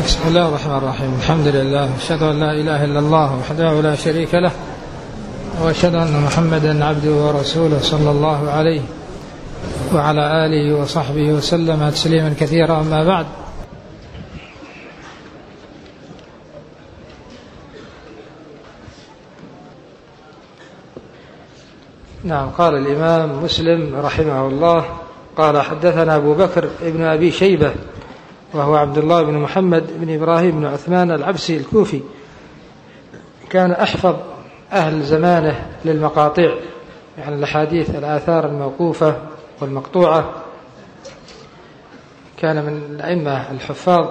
بسم الله الرحمن الرحيم. الحمد لله، أشهد أن لا إله إلا الله وحده لا شريك له، وأشهد أن محمدا عبده ورسوله صلى الله عليه وعلى آله وصحبه وسلم تسليما كثيرا. أما بعد، نعم، قال الإمام مسلم رحمه الله قال: حدثنا أبو بكر ابن أبي شيبة وهو عبد الله بن محمد بن إبراهيم بن عثمان العبسي الكوفي، كان أحفظ أهل زمانه للمقاطع، يعني الأحاديث الآثار الموقوفة والمقطوعة، كان من الأئمة الحفاظ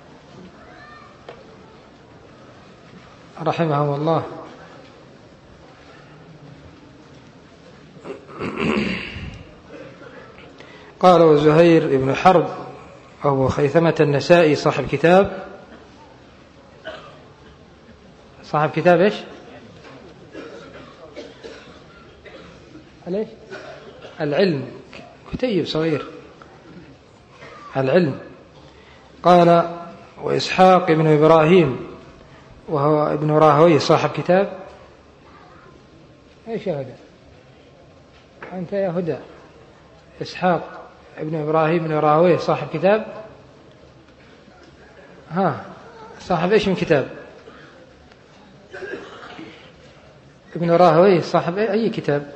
رحمهم الله. قال: وزهير بن حرب أبو خيثمة النسائي صاحب كتاب إيش؟ العلم، كتيب صغير، العلم. قال: وإسحاق بن إبراهيم وهو ابن راهويه صاحب كتاب إيش يا هدى؟ أنت يا هدى. إسحاق ابن إبراهيم بن راهويه صاحب كتاب، صاحب إيش من كتاب؟ ابن راهويه صاحب أي كتاب؟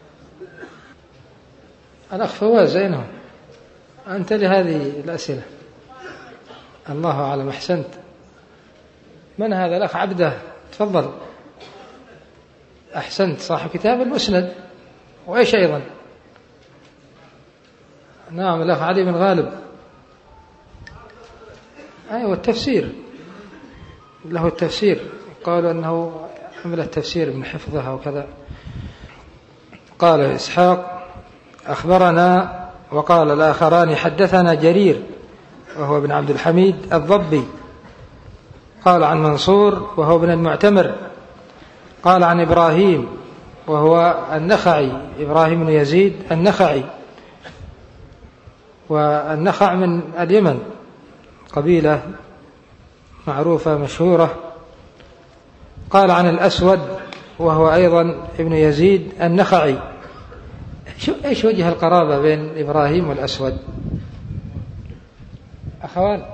الأخ فواز أينه؟ أنت لهذه الأسئلة؟ الله أعلم. أحسنت. من هذا الأخ؟ عبده، تفضل. أحسنت، صاحب كتاب المسند. وإيش أيضا؟ نعم، الأخ علي بن غالب. أيوة، التفسير، له التفسير، قالوا أنه عمل التفسير من حفظها وكذا. قال إسحاق: أخبرنا، وقال الآخران: حدثنا جرير وهو ابن عبد الحميد الضبي، قال عن منصور وهو ابن المعتمر، قال عن إبراهيم وهو النخعي، إبراهيم بن يزيد النخعي، والنخع من اليمن، قبيلة معروفة مشهورة. قال عن الأسود وهو أيضا ابن يزيد النخعي. إيش وجه القرابة بين إبراهيم والأسود؟ أخوان؟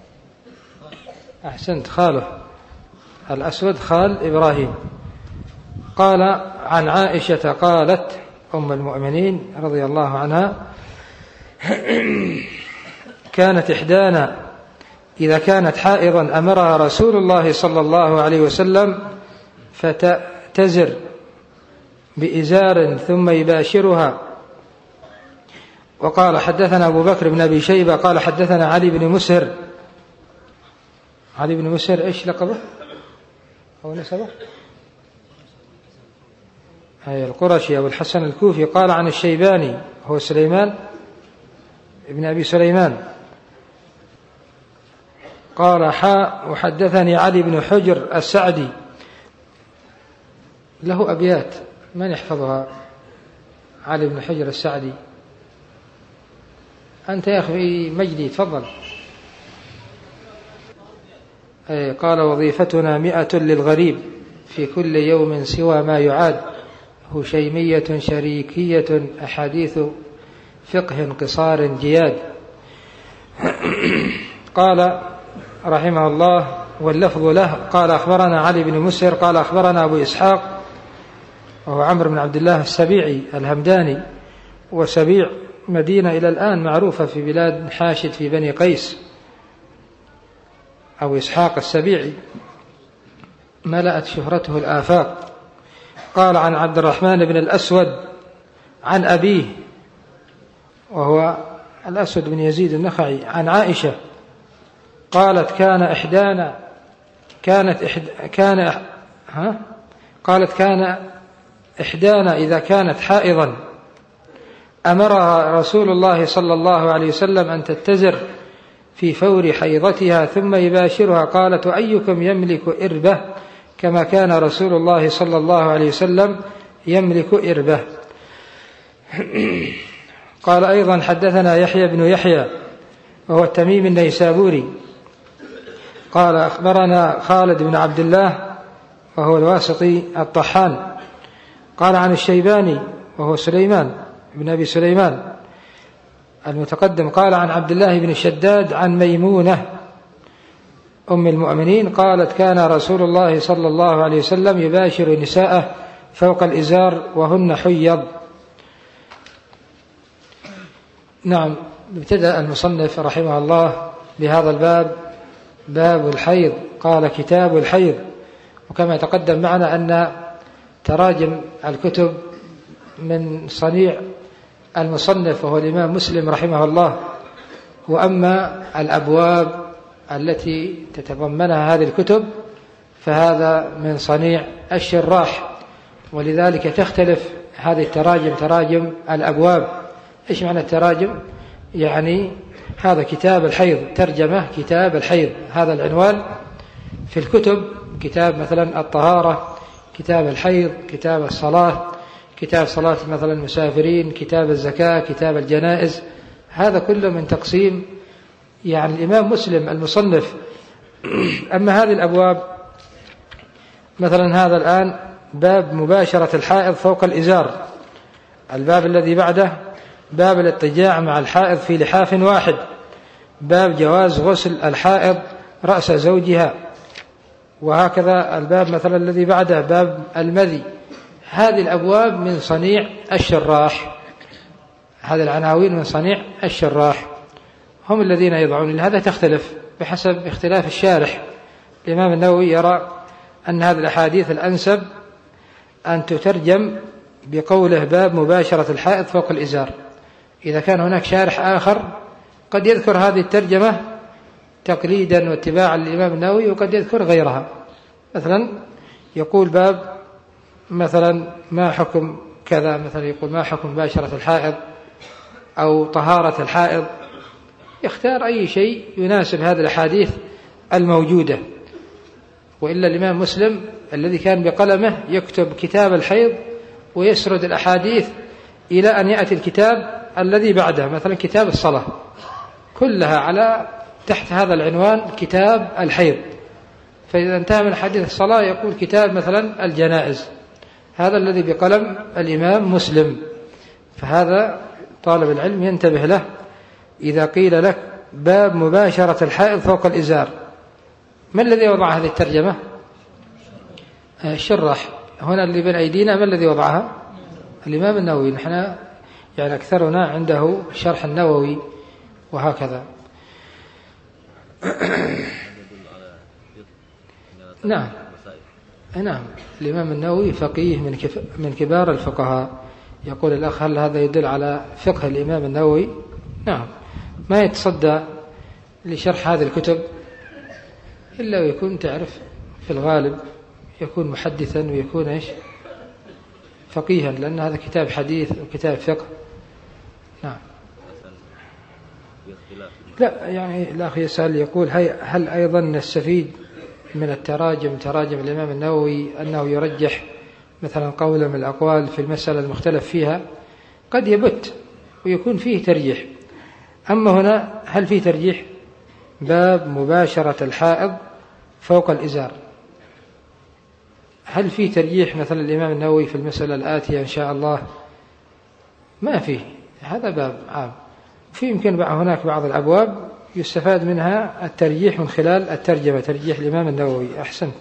أحسنت، خاله. الأسود خال إبراهيم. قال عن عائشة قالت، أم المؤمنين رضي الله عنها: كانت إحدانا إذا كانت حائضا أمرها رسول الله صلى الله عليه وسلم فتأتزر بإزار ثم يباشرها. وقال: حدثنا أبو بكر بن أبي شيبة قال: حدثنا علي بن مسهر. علي بن مسهر إيش لقبه أو نسبه؟ القرشي أبو الحسن الكوفي. قال عن الشيباني هو سليمان ابن أبي سليمان. قال: وحدثني علي بن حجر السعدي. له أبيات، من يحفظها؟ علي بن حجر السعدي. أنت يا أخي مجدي، تفضل. قال: وظيفتنا 100 للغريب في كل يوم سوى ما يعاد، هشيمية شريكية أحاديث فقه قصار جياد. قال رحمه الله واللفظ له: قال: أخبرنا علي بن مسهر قال: أخبرنا أبو إسحاق وهو عمرو بن عبد الله السبيعي الهمداني، وسبيع مدينة إلى الآن معروفة في بلاد حاشد في بني قيس. أبو إسحاق السبيعي ملأت شهرته الآفاق. قال عن عبد الرحمن بن الأسود عن أبيه وهو الأسود بن يزيد النخعي عن عائشة قالت: كان إحدانا إذا كانت حائضا أمرها رسول الله صلى الله عليه وسلم أن تتزر في فور حيضتها ثم يباشرها. قالت: أيكم يملك إربة كما كان رسول الله صلى الله عليه وسلم يملك إربة. قال أيضا: حدثنا يحيى بن يحيى وهو التميمي النيسابوري قال أخبرنا خالد بن عبد الله وهو الواسطي الطحان قال عن الشيباني وهو سليمان بن أبي سليمان المتقدم قال عن عبد الله بن شداد عن ميمونة أم المؤمنين قالت كان رسول الله صلى الله عليه وسلم يباشر نساءه فوق الإزار وهن حيض. نعم. ابتدأ المصنف رحمه الله بهذا الباب باب الحيض، قال كتاب الحيض. وكما تقدم معنا أن تراجم الكتب من صنيع المصنف وهو الإمام مسلم رحمه الله، وأما الأبواب التي تتضمنها هذه الكتب فهذا من صنيع الشراح، ولذلك تختلف هذه التراجم تراجم الأبواب. إيش معنى التراجم؟ يعني هذا كتاب الحيض، ترجمة كتاب الحيض، هذا العنوان في الكتب. كتاب مثلا الطهارة، كتاب الحيض، كتاب الصلاة، كتاب صلاة مثلا المسافرين، كتاب الزكاة، كتاب الجنائز، هذا كله من تقسيم يعني الإمام مسلم المصنف. أما هذه الأبواب مثلا هذا الآن باب مباشرة الحائض فوق الإزار، الباب الذي بعده باب الاضطجاع مع الحائض في لحاف واحد، باب جواز غسل الحائض رأس زوجها، وهكذا الباب مثلا الذي بعده باب المذي. هذه الأبواب من صنيع الشراح، هذه العناوين من صنيع الشراح، هم الذين يضعون. لهذا تختلف بحسب اختلاف الشارح. الإمام النووي يرى أن هذه الأحاديث الأنسب أن تترجم بقوله باب مباشرة الحائض فوق الإزار. إذا كان هناك شارح آخر قد يذكر هذه الترجمة تقليدا واتباعا للإمام النووي، وقد يذكر غيرها. مثلا يقول باب مثلا ما حكم كذا، مثلا يقول ما حكم مباشرة الحائض أو طهارة الحائض، يختار أي شيء يناسب هذه الأحاديث الموجودة. وإلا الإمام مسلم الذي كان بقلمه يكتب كتاب الحيض ويسرد الأحاديث إلى أن يأتي الكتاب الذي بعده، مثلا كتاب الصلاة، كلها على تحت هذا العنوان كتاب الحيض. فإذا انتهى من حديث الصلاة يقول كتاب مثلا الجنائز، هذا الذي بقلم الإمام مسلم. فهذا طالب العلم ينتبه له إذا قيل لك باب مباشرة الحائض فوق الإزار. ما الذي وضع هذه الترجمة؟ الشراح هنا اللي بين أيدينا. ما الذي وضعها؟ الإمام النووي. نحن يعني أكثرنا عنده شرح النووي وهكذا. نعم نعم. الإمام النووي فقيه من كبار الفقهاء. يقول الأخ هل هذا يدل على فقه الإمام النووي؟ نعم. ما يتصدى لشرح هذه الكتب إلا ويكون تعرف في الغالب يكون محدثا ويكون إيش فقيها، لأن هذا كتاب حديث وكتاب فقه. نعم. لا يعني الأخ يسأل يقول هل أيضا نستفيد من التراجم تراجم الإمام النووي أنه يرجح مثلا قولا من الأقوال في المسألة المختلف فيها؟ قد يبت ويكون فيه ترجيح. أما هنا هل فيه ترجيح؟ باب مباشرة الحائض فوق الإزار، هل فيه ترجيح مثلا الإمام النووي في المسألة الآتية إن شاء الله؟ ما فيه. هذا باب عام. في يمكن هناك بعض الأبواب يستفاد منها الترجيح من خلال الترجمة، ترجيح الإمام النووي. أحسن.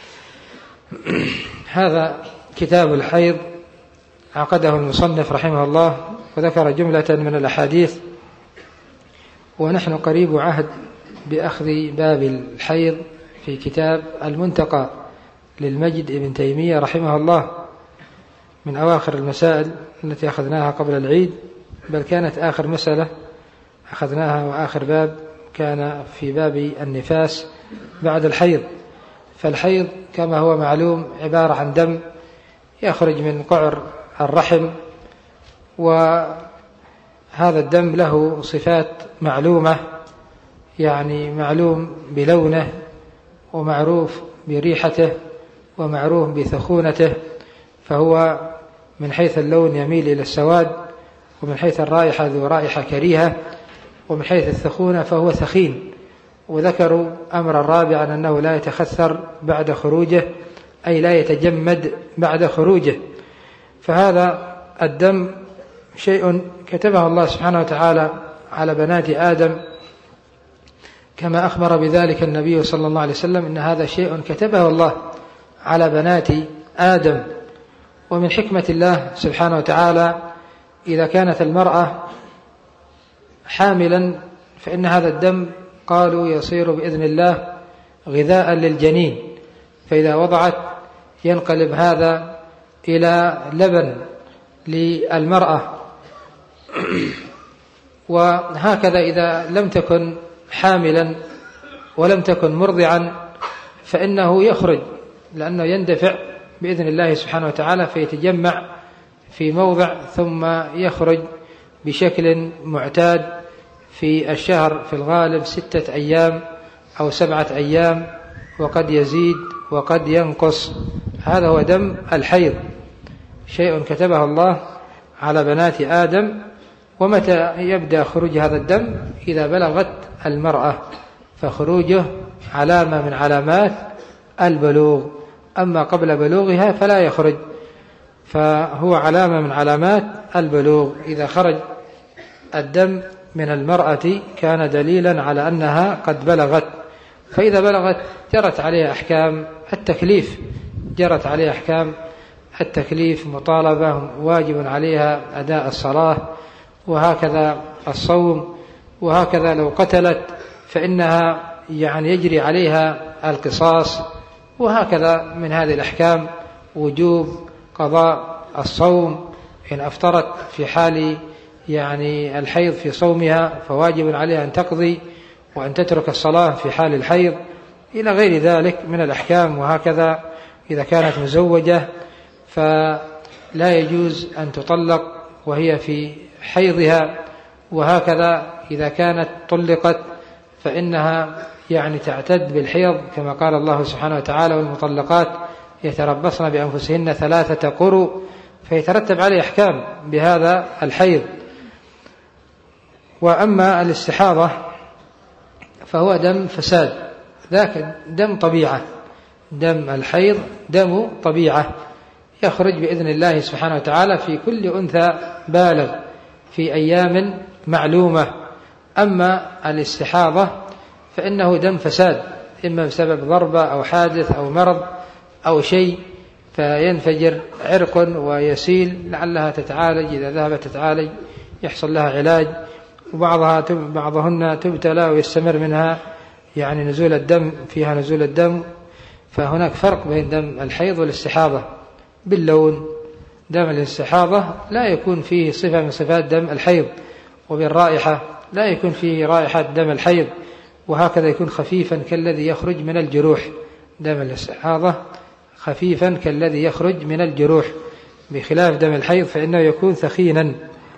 هذا كتاب الحيض عقده المصنف رحمه الله، وذكر جملة من الأحاديث. ونحن قريب عهد بأخذ باب الحيض في كتاب المنتقى للمجد ابن تيمية رحمه الله، من أواخر المسائل التي أخذناها قبل العيد، بل كانت آخر مسألة أخذناها وآخر باب كان في باب النفاس بعد الحيض. فالحيض كما هو معلوم عبارة عن دم يخرج من قعر الرحم، وهذا الدم له صفات معلومة، يعني معلوم بلونه ومعروف بريحته ومعروف بثخونته. فهو من حيث اللون يميل إلى السواد، ومن حيث الرائحة ذو رائحة كريهة، ومن حيث الثخونة فهو ثخين، وذكروا أمرا رابعا أنه لا يتخثر بعد خروجه، أي لا يتجمد بعد خروجه. فهذا الدم شيء كتبه الله سبحانه وتعالى على بنات آدم، كما أخبر بذلك النبي صلى الله عليه وسلم إن هذا شيء كتبه الله على بنات آدم. ومن حكمة الله سبحانه وتعالى إذا كانت المرأة حاملا فإن هذا الدم قالوا يصير بإذن الله غذاء للجنين، فإذا وضعت ينقلب هذا إلى لبن للمرأة. وهكذا إذا لم تكن حاملا ولم تكن مرضعا فإنه يخرج، لأنه يندفع بإذن الله سبحانه وتعالى فيتجمع في موضع ثم يخرج بشكل معتاد في الشهر في الغالب 6 أيام أو 7 أيام، وقد يزيد وقد ينقص. هذا هو دم الحيض، شيء كتبه الله على بنات آدم. ومتى يبدأ خروج هذا الدم؟ إذا بلغت المرأة، فخروجه علامة من علامات البلوغ، أما قبل بلوغها فلا يخرج، فهو علامة من علامات البلوغ. إذا خرج الدم من المرأة كان دليلا على أنها قد بلغت، فإذا بلغت جرت عليها أحكام التكليف، جرت عليها أحكام التكليف، مطالبة، واجب عليها أداء الصلاة، وهكذا الصوم، وهكذا لو قتلت فإنها يجري عليها القصاص، وهكذا من هذه الأحكام وجوب قضاء الصوم إن أفطرت في حال الحيض في صومها فواجب عليها أن تقضي وأن تترك الصلاة في حال الحيض، إلى غير ذلك من الأحكام. وهكذا إذا كانت مزوجة فلا يجوز أن تطلق وهي في حيضها، وهكذا إذا كانت طلقت فإنها تعتد بالحيض، كما قال الله سبحانه وتعالى: والمطلقات يتربصن بأنفسهن 3 قروء، فيترتب عليه أحكام بهذا الحيض. وأما الاستحاضة فهو دم فساد، ذاك دم طبيعة، دم الحيض دم طبيعة يخرج بإذن الله سبحانه وتعالى في كل أنثى بالغ في أيام معلومة. أما الاستحاضة فإنه دم فساد، إما بسبب ضربة أو حادث أو مرض أو شيء، فينفجر عرق ويسيل، لعلها تتعالج، إذا ذهبت تتعالج يحصل لها علاج، وبعضهن تبتلى ويستمر منها نزول الدم، فيها نزول الدم. فهناك فرق بين دم الحيض والاستحاضة باللون. دم الاستحاضة لا يكون فيه صفة من صفات دم الحيض، وبالرائحة لا يكون فيه رائحة دم الحيض، وهكذا يكون خفيفا كالذي يخرج من الجروح. دم الاستحاضة خفيفا كالذي يخرج من الجروح، بخلاف دم الحيض فإنه يكون ثخينا.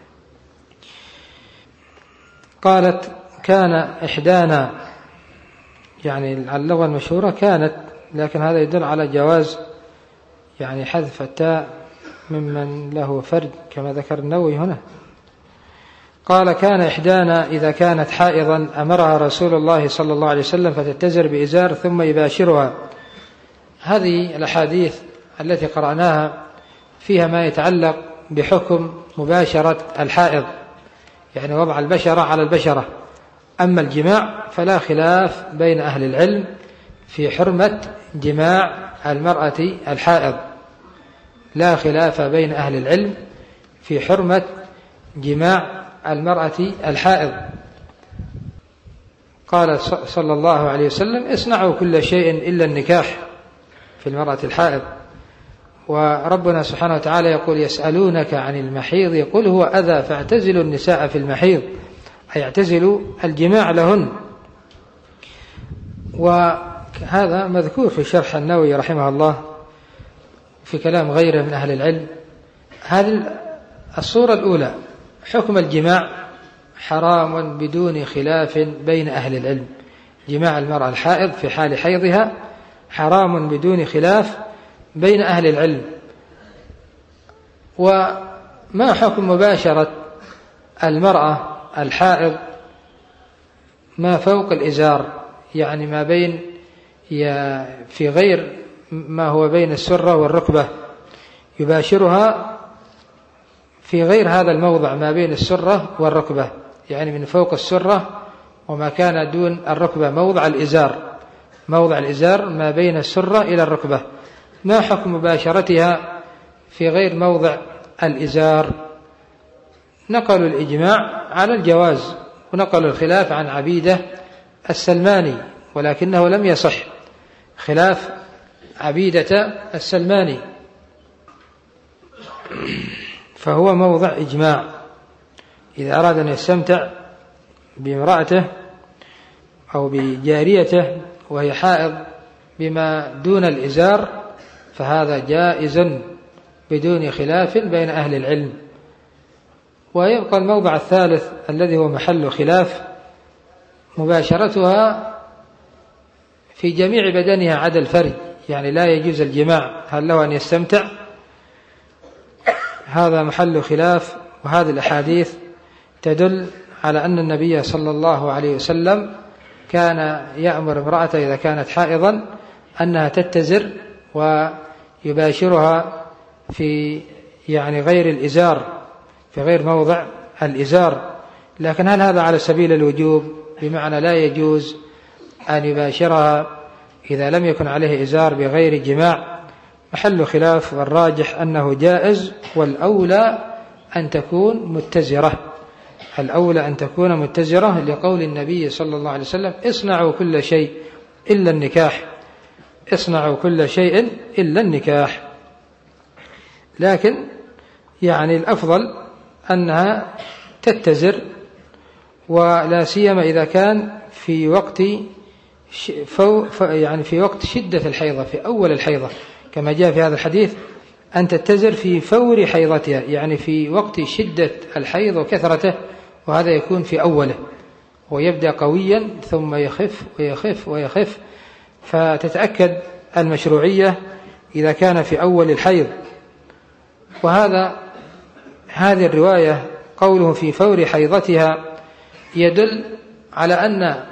قالت: كان إحدانا، اللغة المشهورة كانت، لكن هذا يدل على جواز حذف التاء ممن له فرد كما ذكر النووي هنا. قال: كان إحدانا إذا كانت حائضا أمرها رسول الله صلى الله عليه وسلم فتتزر بإزار ثم يباشرها. هذه الأحاديث التي قرأناها فيها ما يتعلق بحكم مباشرة الحائض، وضع البشرة على البشرة. أما الجماع فلا خلاف بين أهل العلم في حرمة جماع المرأة الحائض، لا خلاف بين أهل العلم في حرمة جماع المرأة الحائض. قال صلى الله عليه وسلم: اصنعوا كل شيء إلا النكاح في المرأة الحائض. وربنا سبحانه وتعالى يقول: يسألونك عن المحيض يقول هو أذى فاعتزلوا النساء في المحيض، أي اعتزلوا الجماع لهن. وهذا مذكور في شرح النووي رحمه الله في كلام غيره من أهل العلم. هذه الصورة الأولى، حكم الجماع حرام بدون خلاف بين أهل العلم. جماع المرأة الحائض في حال حيضها حرام بدون خلاف بين أهل العلم. وما حكم مباشرة المرأة الحائض ما فوق الإزار؟ يعني ما بين في غير ما هو بين السرة والركبة، يباشرها في غير هذا الموضع ما بين السرة والركبة، يعني من فوق السرة وما كان دون الركبة، موضع الإزار ما بين السرة إلى الركبة. ما حكم مباشرتها في غير موضع الإزار؟ نقلوا الإجماع على الجواز، ونقلوا الخلاف عن عبيدة السلماني، ولكنه لم يصح خلاف عبيدة السلماني، فهو موضع إجماع. إذا أراد أن يستمتع بامرأته أو بجاريته وهي حائض بما دون الإزار فهذا جائز بدون خلاف بين أهل العلم. ويبقى الموضع الثالث الذي هو محل خلاف، مباشرتها في جميع بدنها عدا الفرج، يعني لا يجوز الجماع، هل له أن يستمتع؟ هذا محل خلاف. وهذه الأحاديث تدل على أن النبي صلى الله عليه وسلم كان يأمر امرأته إذا كانت حائضا أنها تتزر ويباشرها في يعني غير الإزار، في غير موضع الإزار. لكن هل هذا على سبيل الوجوب، بمعنى لا يجوز أن يباشرها إذا لم يكن عليه إزار بغير جماع؟ محل خلاف، والراجح أنه جائز، والأولى أن تكون متزرة، الأولى أن تكون متزرة، لقول النبي صلى الله عليه وسلم: اصنعوا كل شيء إلا النكاح، اصنعوا كل شيء إلا النكاح. لكن يعني الأفضل أنها تتزر، ولا سيما إذا كان في وقت يعني في وقت شدة الحيضة، في أول الحيضة، كما جاء في هذا الحديث أن تتزر في فور حيضتها، يعني في وقت شدة الحيض وكثرته، وهذا يكون في أوله، ويبدأ قويا ثم يخف ويخف ويخف، فتتأكد المشروعية إذا كان في أول الحيض. هذه الرواية قوله في فور حيضتها يدل على أن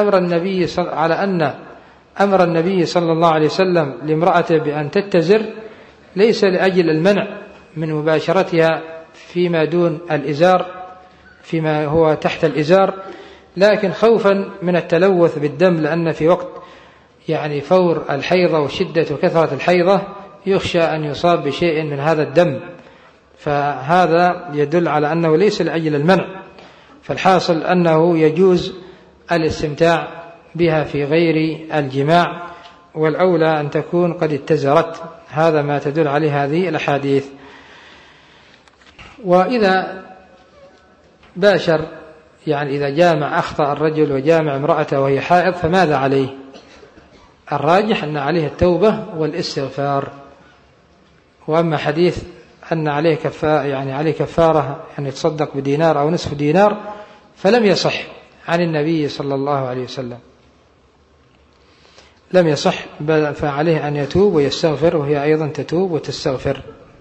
أمر النبي صلى الله عليه وسلم لامرأته بأن تتزر ليس لأجل المنع من مباشرتها فيما دون الإزار، فيما هو تحت الإزار، لكن خوفا من التلوث بالدم، لأن في وقت يعني فور الحيضة وشدة وكثرة الحيضة يخشى أن يصاب بشيء من هذا الدم، فهذا يدل على أنه ليس لأجل المنع. فالحاصل أنه يجوز الاستمتاع بها في غير الجماع، والأولى أن تكون قد اتزرت، هذا ما تدل عليه هذه الأحاديث. وإذا باشر، يعني إذا جامع، أخطأ الرجل وجامع امرأته وهي حائض، فماذا عليه؟ الراجح أن عليه التوبة والاستغفار. وأما حديث أن عليه كفارة يعني يتصدق بدينار أو نصف دينار، فلم يصح عن النبي صلى الله عليه وسلم، لم يصح، بل فعليه أن يتوب ويستغفر، وهي أيضا تتوب وتستغفر.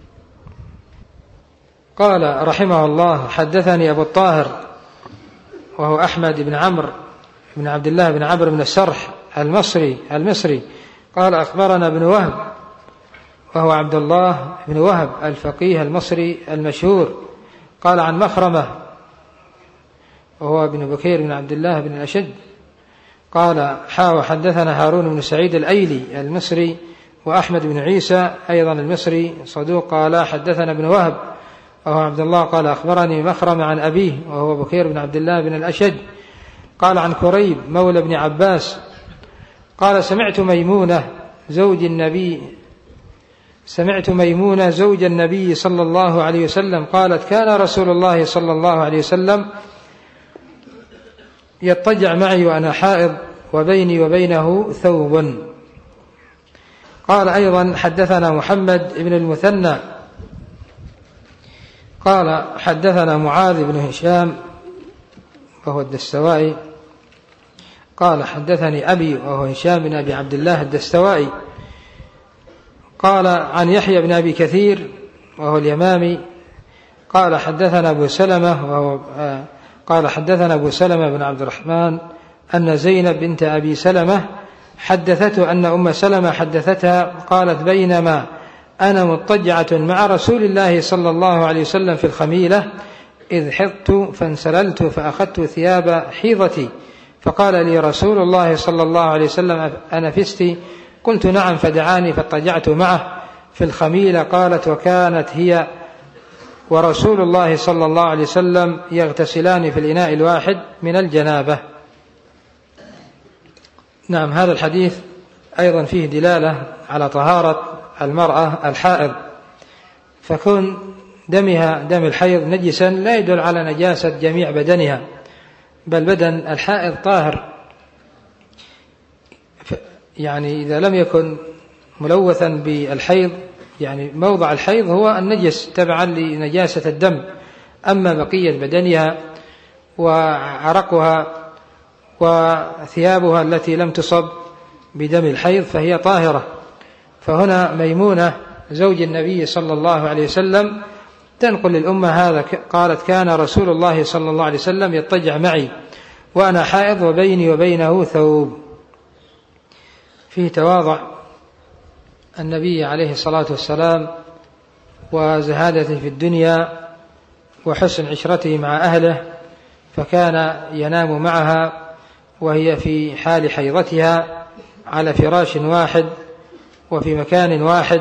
قال رحمه الله: حدثني أبو الطاهر وهو أحمد بن عمرو بن عبد الله بن عمرو بن السرح المصري قال: أخبرنا ابن وهب وهو عبد الله بن وهب الفقيه المصري المشهور، قال عن مخرمة وهو ابن بكير بن عبد الله بن الأشج قال: حدثنا هارون بن سعيد الأيلي المصري وأحمد بن عيسى أيضا المصري صدوق، قال حدثنا ابن وهب وهو عبد الله قال: أخبرني مخرمة عن أبيه وهو بكير بن عبد الله بن الأشج قال عن كريب مولى ابن عباس قال: سمعت ميمونة زوج النبي صلى الله عليه وسلم قالت: كان رسول الله صلى الله عليه وسلم يضطجع معي وأنا حائض وبيني وبينه ثوب. قال أيضا: حدثنا محمد بن المثنى قال: حدثنا معاذ بن هشام وهو الدستوائي قال: حدثني أبي وهو هشام بن أبي عبد الله الدستوائي قال عن يحيى بن أبي كثير وهو اليمامي قال: حدثنا أبو سلمة بن عبد الرحمن أن زينب بنت أبي سلمة حدثته أن أم سلمة حدثتها قالت: بينما أنا مضطجعة مع رسول الله صلى الله عليه وسلم في الخميلة إذ حضت فانسللت فأخذت ثياب حيضتي، فقال لي رسول الله صلى الله عليه وسلم: أنفست؟ قلت: نعم، فدعاني فاضطجعت معه في الخميلة. قالت: وكانت هي ورسول الله صلى الله عليه وسلم يغتسلان في الإناء الواحد من الجنابة. نعم، هذا الحديث أيضا فيه دلالة على طهارة المرأة الحائض، فكون دمها دم الحيض نجسا لا يدل على نجاسة جميع بدنها، بل بدن الحائض طاهر، يعني إذا لم يكن ملوثا بالحيض، يعني موضع الحيض هو النجس تبعا لنجاسة الدم، أما بقية بدنها وعرقها وثيابها التي لم تصب بدم الحيض فهي طاهرة. فهنا ميمونة زوج النبي صلى الله عليه وسلم تنقل للأمة هذا، قالت: كان رسول الله صلى الله عليه وسلم يضطجع معي وأنا حائض وبيني وبينه ثوب. فيه تواضع النبي عليه الصلاة والسلام وزهادته في الدنيا وحسن عشرته مع أهله، فكان ينام معها وهي في حال حيضتها على فراش واحد وفي مكان واحد،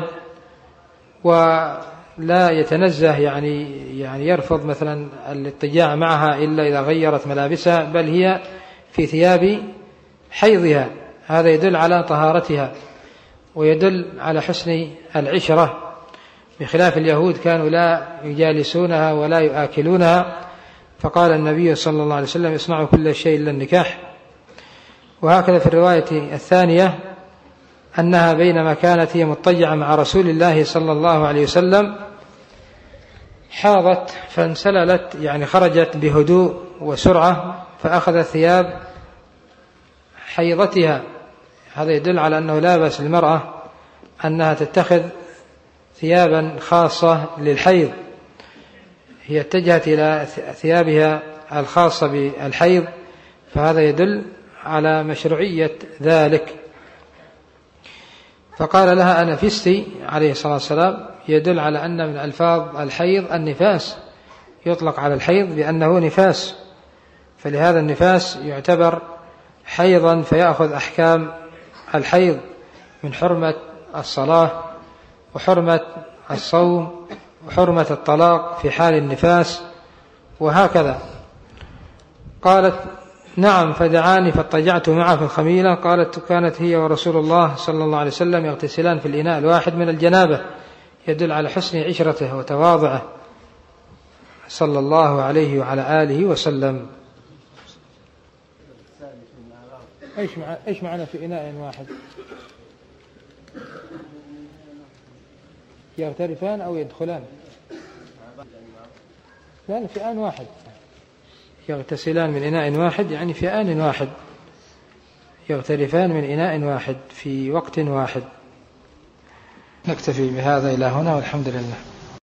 ولا يتنزه يعني يرفض مثلا الاضطجاع معها إلا إذا غيرت ملابسها، بل هي في ثياب حيضها. هذا يدل على طهارتها ويدل على حسن العشرة، بخلاف اليهود كانوا لا يجالسونها ولا يؤكلونها، فقال النبي صلى الله عليه وسلم: اصنعوا كل شيء إلا النكاح. وهكذا في الرواية الثانية أنها بينما كانت هي مضطجعة مع رسول الله صلى الله عليه وسلم حاضت فانسللت، يعني خرجت بهدوء وسرعة فأخذت ثياب حيضتها. هذا يدل على أنه لا بأس للمرأة أنها تتخذ ثيابا خاصة للحيض، هي اتجهت إلى ثيابها الخاصة بالحيض، فهذا يدل على مشروعية ذلك. فقال لها: أنفست عليه الصلاة والسلام، يدل على أن من ألفاظ الحيض النفاس، يطلق على الحيض بأنه نفاس، فلهذا النفاس يعتبر حيضا فيأخذ أحكام الحيض من حرمة الصلاة وحرمة الصوم وحرمة الطلاق في حال النفاس وهكذا. قالت: نعم، فدعاني فاضطجعت معه في الخميلة. قالت: كانت هي ورسول الله صلى الله عليه وسلم يغتسلان في الإناء الواحد من الجنابة، يدل على حسن عشرته وتواضعه صلى الله عليه وعلى آله وسلم. إيش معنى في إناء واحد؟ يغترفان أو يدخلان؟ لا، في آن واحد، يغتسلان من إناء واحد يعني في آن واحد، يغترفان من إناء واحد في وقت واحد. نكتفي بهذا إلى هنا، والحمد لله.